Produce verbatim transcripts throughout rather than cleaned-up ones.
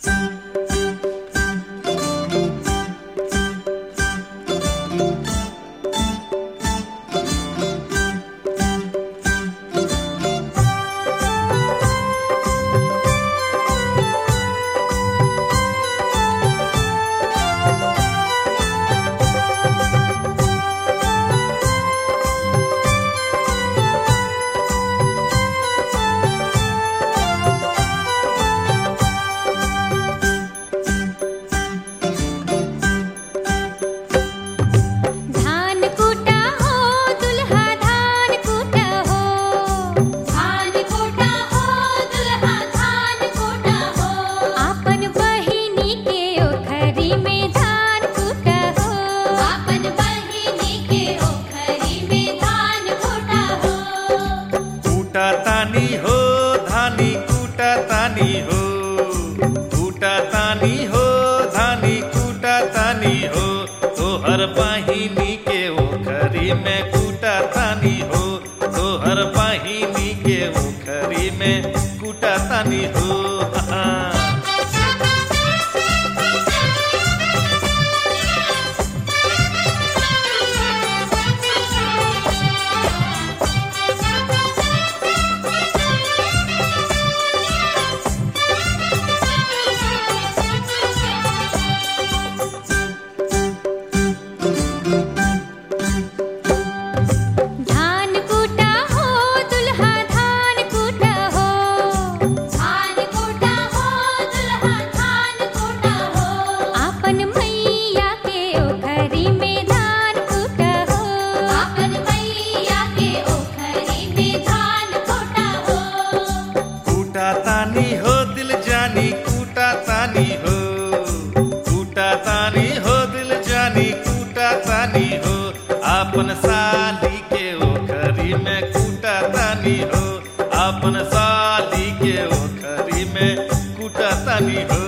तानी हो धानी कूटा तानी हो, कूटा तानी हो धानी कूटा तानी हो, तोहर बहिनी के ओखरी में कूटा तानी हो, तोहर बहिनी के ओखरी में कूटा तानी हो। तानी हो दिल जानी कूटा तानी हो, कूटा तानी हो दिल जानी कूटा तानी हो, आपन साली के ओखरी में कूटा तानी हो, आपन साली के ओखरी में कूटा तानी हो।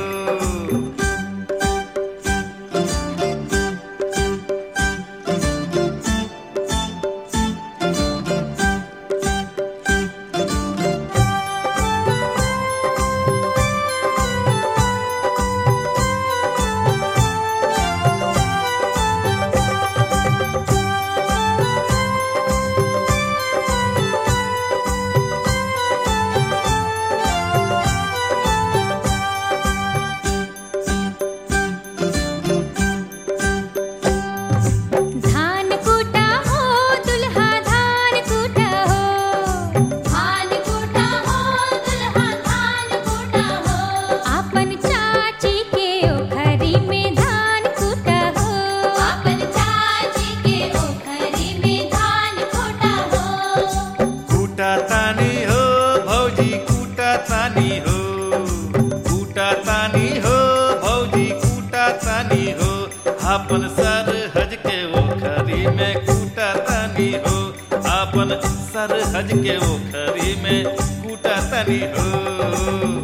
कूटा तानी हो भौजी कूटा तानी हो, कूटा तानी हो भौजी कूटा तानी हो, आपन सर हज के ओखरी में कूटा तानी हो, आपन सर हज के ओखरी में कूटा तानी हो।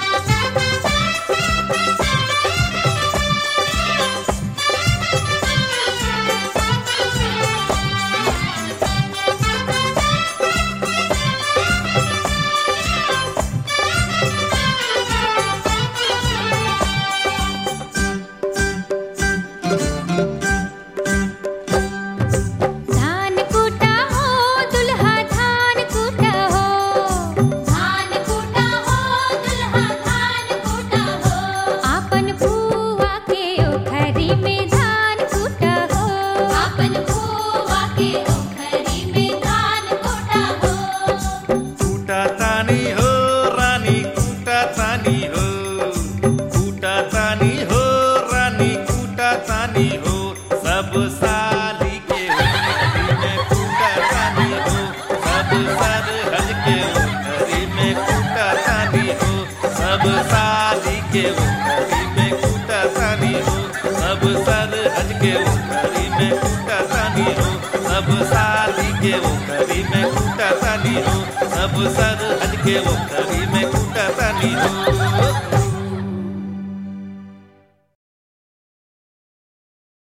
सब साली के ओखरी में कूटा तानी हो, सब सर हज के ओखरी में कूटा तानी हो, सब साली के ओखरी में कूटा तानी हो, सब सर हज के ओखरी में कूटा तानी हो, सब साली के ओखरी में कूटा तानी हो, सब सर हज के ओखरी में कूटा तानी हो।